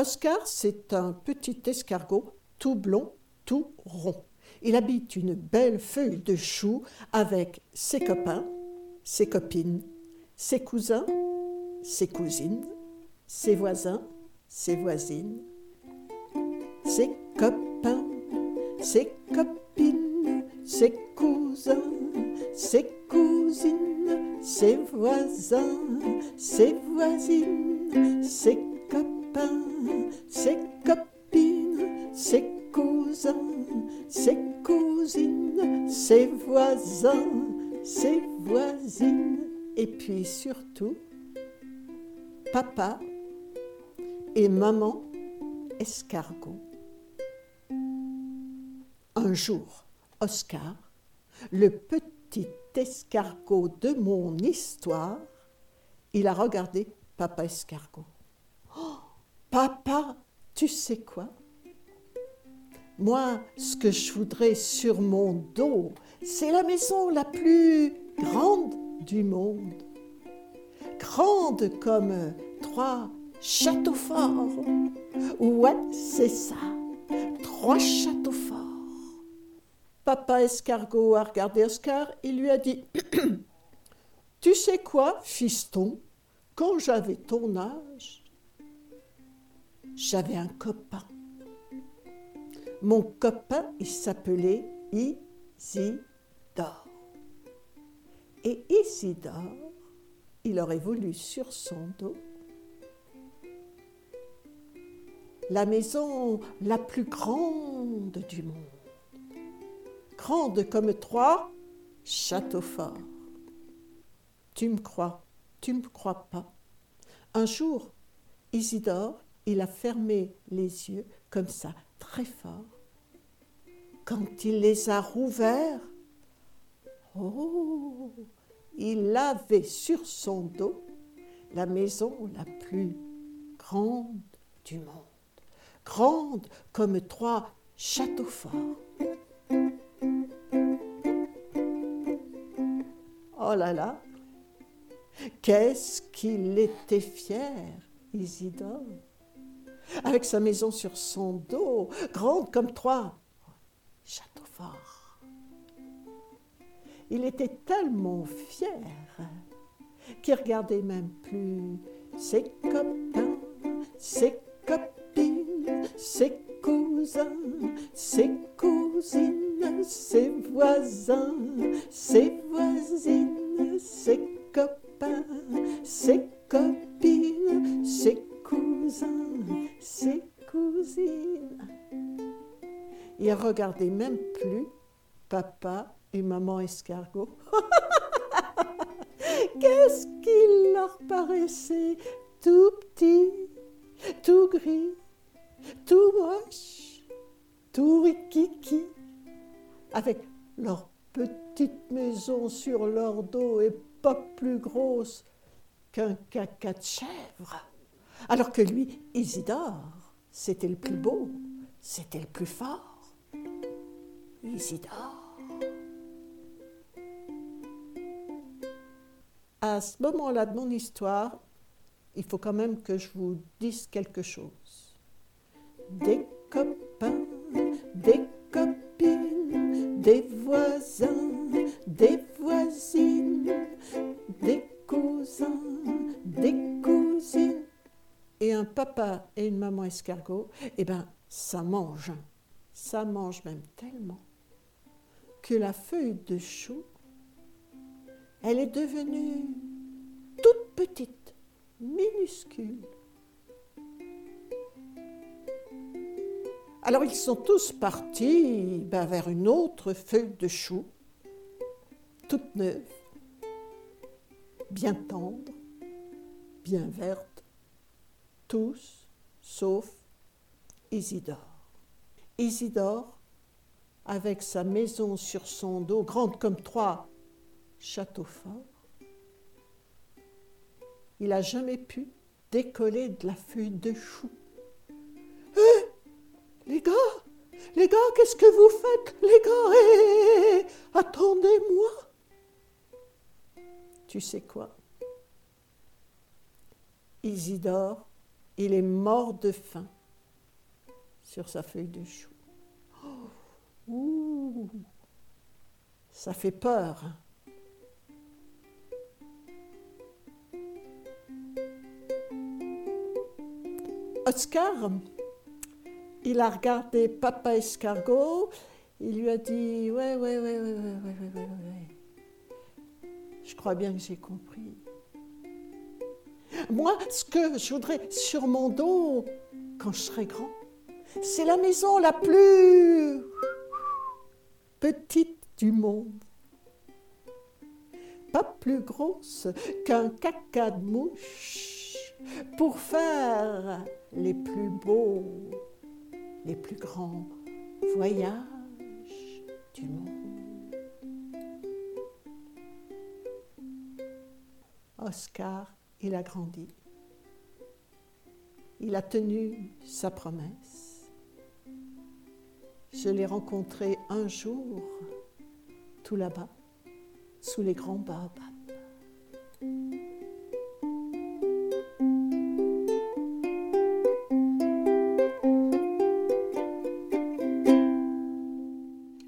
Oscar, c'est un petit escargot tout blond, tout rond. Il habite une belle feuille de chou avec ses copains, ses copines, ses cousins, ses cousines, ses voisins, ses voisines, ses copains, ses copines, ses cousins, ses cousines, ses voisins, ses voisines, ses copains, ses copines, ses cousins, ses cousines, ses voisins, ses voisines, et puis surtout, papa et maman escargot. Un jour, Oscar, le petit escargot de mon histoire, il a regardé papa escargot. Oh, papa, tu sais quoi? Moi, ce que je voudrais sur mon dos, c'est la maison la plus grande du monde. Grande comme 3 châteaux forts. Ouais, c'est ça, 3 châteaux forts. Papa escargot a regardé Oscar et lui a dit « Tu sais quoi, fiston, quand j'avais ton âge, j'avais un copain. Mon copain, il s'appelait Isidore. Et Isidore, il aurait voulu sur son dos la maison la plus grande du monde. Grande comme 3 châteaux forts. Tu me crois pas. Un jour, Isidore, il a fermé les yeux comme ça, très fort. Quand il les a rouverts, oh, il avait sur son dos la maison la plus grande du monde. Grande comme 3 châteaux forts. Oh là là, qu'est-ce qu'il était fier, Isidore, avec sa maison sur son dos, grande comme 3 châteaux forts. Il était tellement fier qu'il regardait même plus ses copains, ses copines, ses cousins, ses cousines, ses voisins, ses voisines, ses copains, ses copines, ses cousins, ses cousines. Il regardait même plus papa et maman escargot. Qu'est-ce qu'il leur paraissait tout petit, tout gris, tout moche, tout rikiki, avec leur petite maison sur leur dos et pas plus grosse qu'un caca de chèvre. Alors que lui, Isidore, c'était le plus beau, c'était le plus fort. Isidore. À ce moment-là de mon histoire, il faut quand même que je vous dise quelque chose. Des copains, des copines, des voisins, des voisines, des cousins, des cousines, et un papa et une maman escargot, eh bien, ça mange même tellement que la feuille de chou, elle est devenue toute petite, minuscule. Alors ils sont tous partis vers une autre feuille de chou, toute neuve, bien tendre, bien verte, tous, sauf Isidore. Isidore, avec sa maison sur son dos, grande comme 3 châteaux forts, il n'a jamais pu décoller de la feuille de chou. Les gars, qu'est-ce que vous faites, les gars? Attendez-moi. Tu sais quoi? Isidore, il est mort de faim sur sa feuille de chou. Ouh, ça fait peur. Oscar, il a regardé Papa Escargot, il lui a dit « Ouais. Je crois bien que j'ai compris. Moi, ce que je voudrais sur mon dos, quand je serai grand, c'est la maison la plus petite du monde. Pas plus grosse qu'un caca de mouche pour faire les plus beaux, les plus grands voyages du monde. » Oscar, il a grandi. Il a tenu sa promesse. Je l'ai rencontré un jour, tout là-bas, sous les grands baobabs.